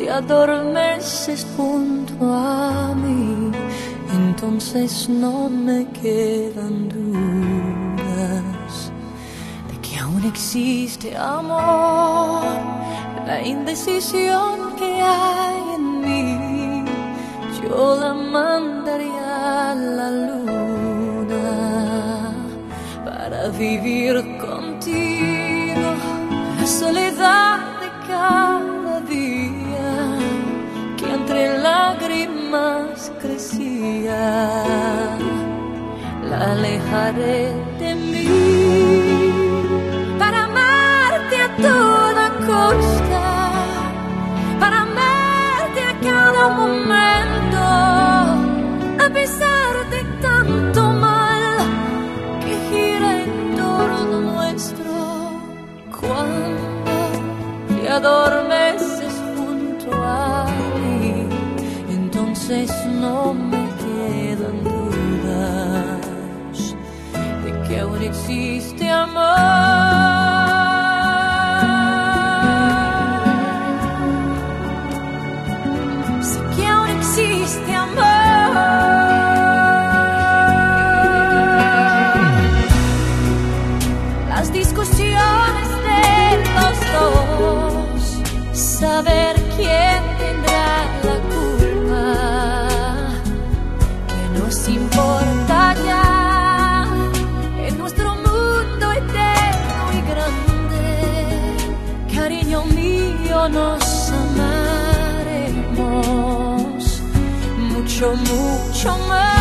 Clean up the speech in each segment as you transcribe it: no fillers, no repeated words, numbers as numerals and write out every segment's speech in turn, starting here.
te adormeces junto a mí, entonces no me quedan dudas de que aún existe amor. La indecisión que hay en mí, yo la mandaría a la luna para vivir contigo la soledad de cada día que entre lágrimas crecía. La alejaré de mí para amarte a toda costa, para amarte a cada momento, a pesar de tanto mal que gira en torno nuestro. Cuando te adormeces junto a mí, entonces no me quedan dudas de que aún existe amor. Existe amor. Las discusiones de los dos, saber quién tendrá la culpa, que nos importa ya en nuestro mundo eterno y grande. Cariño mío, nos amaremos mucho, mucho más.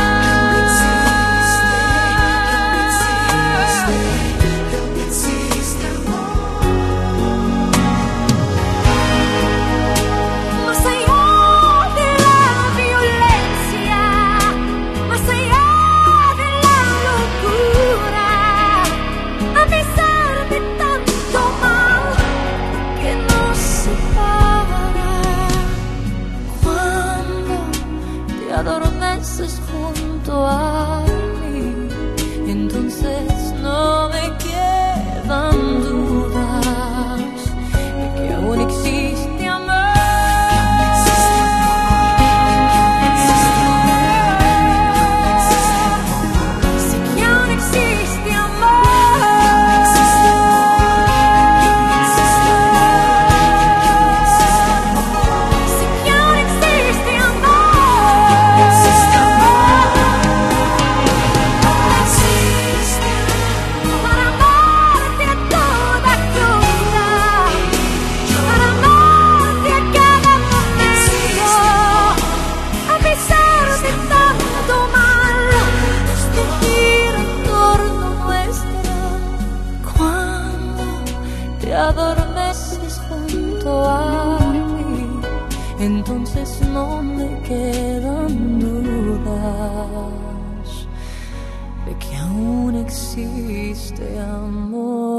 Más allá de la violencia, más allá de la locura, a pesar de tanto mal que nos separa, cuando te adormeces junto a mí, entonces no me quedan dudas de que aún existe amor. Sé que aún existe amor. Sé que aún existe amor. Para amarte a toda costa, para amarte a cada momento, a pesar de tanto mal que gira en torno nuestro. Cuando te adormeces junto a mí, entonces no me quedan dudas de que aún existe amor.